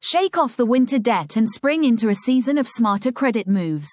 Shake off the winter debt and spring into a season of smarter credit moves.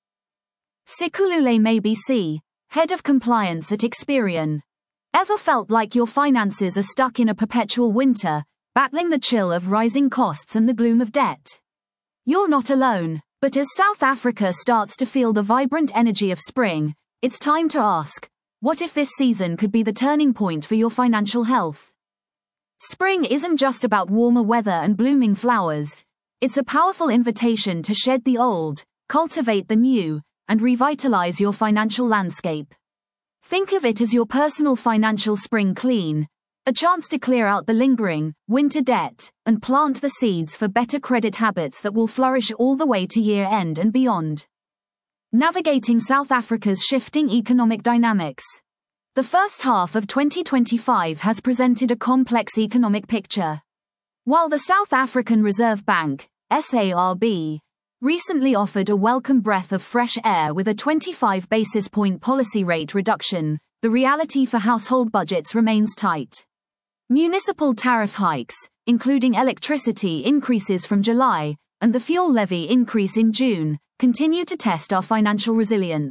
Sikulule Mabisi, Head of Compliance at Experian. Ever felt like your finances are stuck in a perpetual winter, battling the chill of rising costs and the gloom of debt? You're not alone, but as South Africa starts to feel the vibrant energy of spring, it's time to ask, what if this season could be the turning point for your financial health? Spring isn't just about warmer weather and blooming flowers, it's a powerful invitation to shed the old, cultivate the new, and revitalize your financial landscape. Think of it as your personal financial spring clean, a chance to clear out the lingering, winter debt, and plant the seeds for better credit habits that will flourish all the way to year-end and beyond. Navigating South Africa's shifting economic dynamics. The first half of 2025 has presented a complex economic picture. While the South African Reserve Bank, SARB, recently offered a welcome breath of fresh air with a 25 basis point policy rate reduction, the reality for household budgets remains tight. Municipal tariff hikes, including electricity increases from July, and the fuel levy increase in June, continue to test our financial resilience.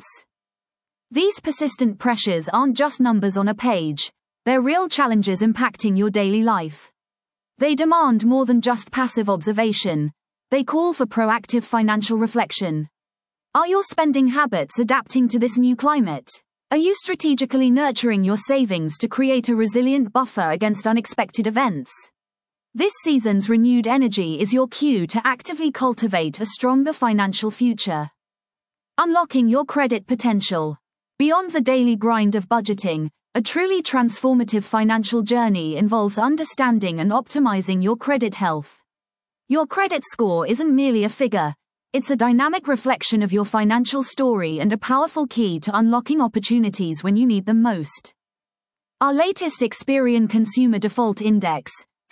These persistent pressures aren't just numbers on a page, they're real challenges impacting your daily life. They demand more than just passive observation, they call for proactive financial reflection. Are your spending habits adapting to this new climate? Are you strategically nurturing your savings to create a resilient buffer against unexpected events? This season's renewed energy is your cue to actively cultivate a stronger financial future. Unlocking your credit potential. Beyond the daily grind of budgeting, a truly transformative financial journey involves understanding and optimizing your credit health. Your credit score isn't merely a figure, it's a dynamic reflection of your financial story and a powerful key to unlocking opportunities when you need them most. Our latest Experian Consumer Default Index,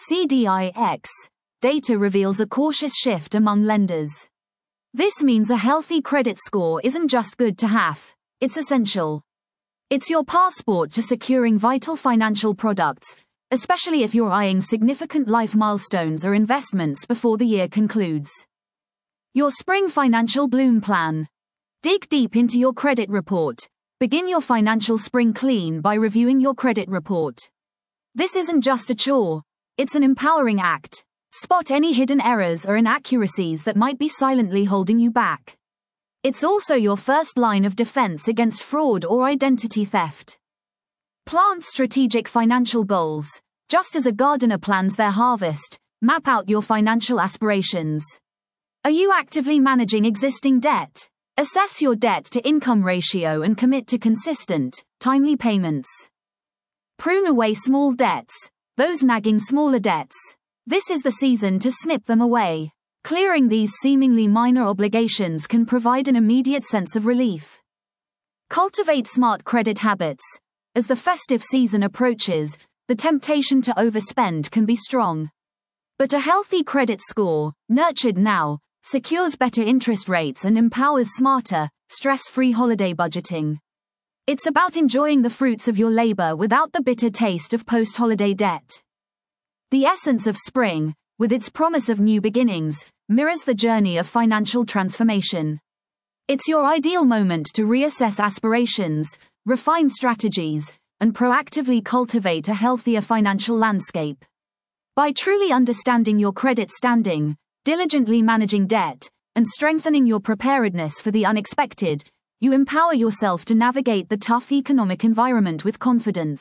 CDIX, data reveals a cautious shift among lenders. This means a healthy credit score isn't just good to have. It's essential. It's your passport to securing vital financial products, especially if you're eyeing significant life milestones or investments before the year concludes. Your Spring Financial Bloom Plan. Dig deep into your credit report. Begin your financial spring clean by reviewing your credit report. This isn't just a chore, it's an empowering act. Spot any hidden errors or inaccuracies that might be silently holding you back. It's also your first line of defense against fraud or identity theft. Plant strategic financial goals. Just as a gardener plans their harvest, map out your financial aspirations. Are you actively managing existing debt? Assess your debt-to-income ratio and commit to consistent, timely payments. Prune away small debts, those nagging smaller debts. This is the season to snip them away. Clearing these seemingly minor obligations can provide an immediate sense of relief. Cultivate smart credit habits. As the festive season approaches, the temptation to overspend can be strong. But a healthy credit score, nurtured now, secures better interest rates and empowers smarter, stress-free holiday budgeting. It's about enjoying the fruits of your labor without the bitter taste of post-holiday debt. The essence of spring, with its promise of new beginnings, mirrors the journey of financial transformation. It's your ideal moment to reassess aspirations, refine strategies, and proactively cultivate a healthier financial landscape. By truly understanding your credit standing, diligently managing debt, and strengthening your preparedness for the unexpected, you empower yourself to navigate the tough economic environment with confidence.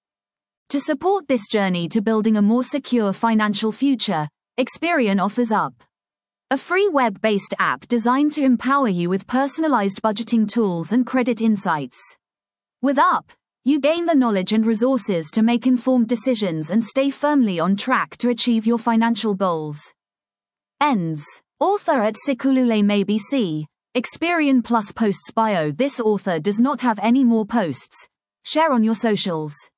To support this journey to building a more secure financial future, Experian offers up a free web-based app designed to empower you with personalized budgeting tools and credit insights. With Up, you gain the knowledge and resources to make informed decisions and stay firmly on track to achieve your financial goals. Ends. Author at Sikulule Mabisi, Experian Plus posts bio. This author does not have any more posts. Share on your socials.